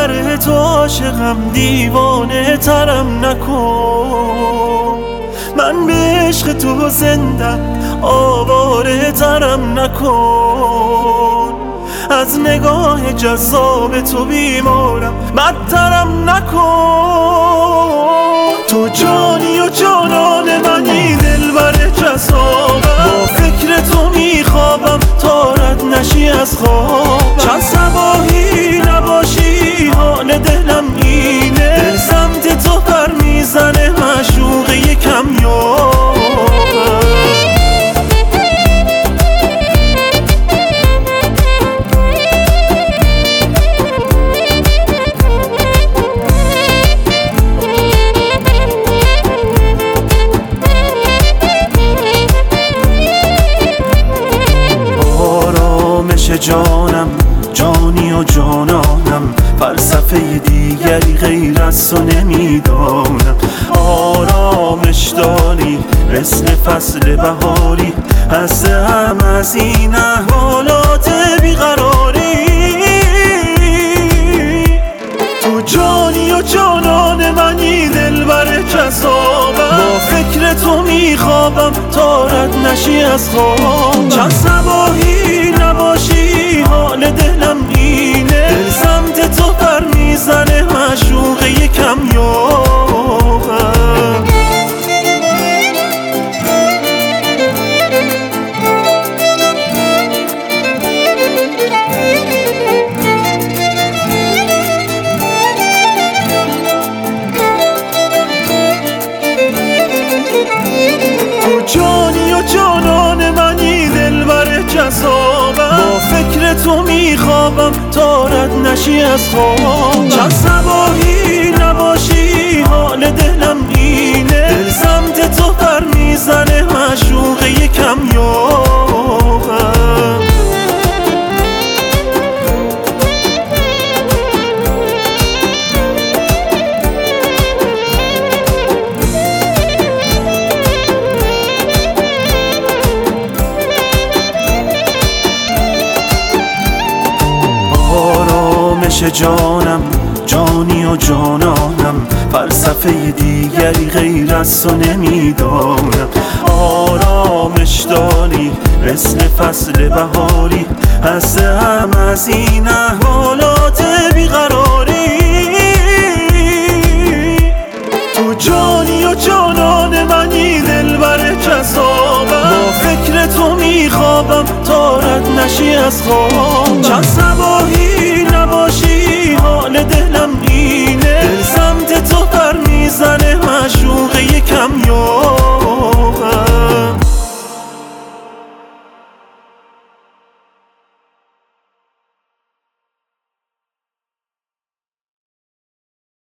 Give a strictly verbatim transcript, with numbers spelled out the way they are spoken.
دلبر تو عاشقم، دیوانه ترم نکن. من به عشق تو زنده آواره ترم نکن. از نگاه جذاب تو بیمارم، بدترم نکن. تو جانی و جانان منی، دلبر جذابم. با فکر تو میخوابم تا رد نشی از خوابم. چند صباحی نباشی حال دلم اینه، دل سمت تو پر میزنه معشوق یکم یارم. جانم، جانی و جانانم، فلسفه دیگری غیر از تو نمیدانم. آرامش داری مثل فصل بهاری، هستم از این حالات بیقراری. تو جانی و جانان منی، دلبر جذابم. با فکر تو میخوابم تا رد نشی از خواب. چند صباحی نباشی حال دلم اینه، دل سمت تو پر میزنه معشوق یکم یارم. تو جانی و جانان منی، دلبر جذابم. با فکر تو میخوابم تا رد نشی از خواب. چند صباحی نباشی حال دلم اینه، دل سمت تو پر میزنه معشوق یکم یارم. جانم، جانی و جانانم، فلسفه دیگری غیر از تو نمیدانم. آرامش داری مثل فصل بهاری، هستم از این حالات بیقراری. تو جانی و جانان منی، دلبر جذابم. با فکر تو میخوابم تا رد نشی از خواب. چند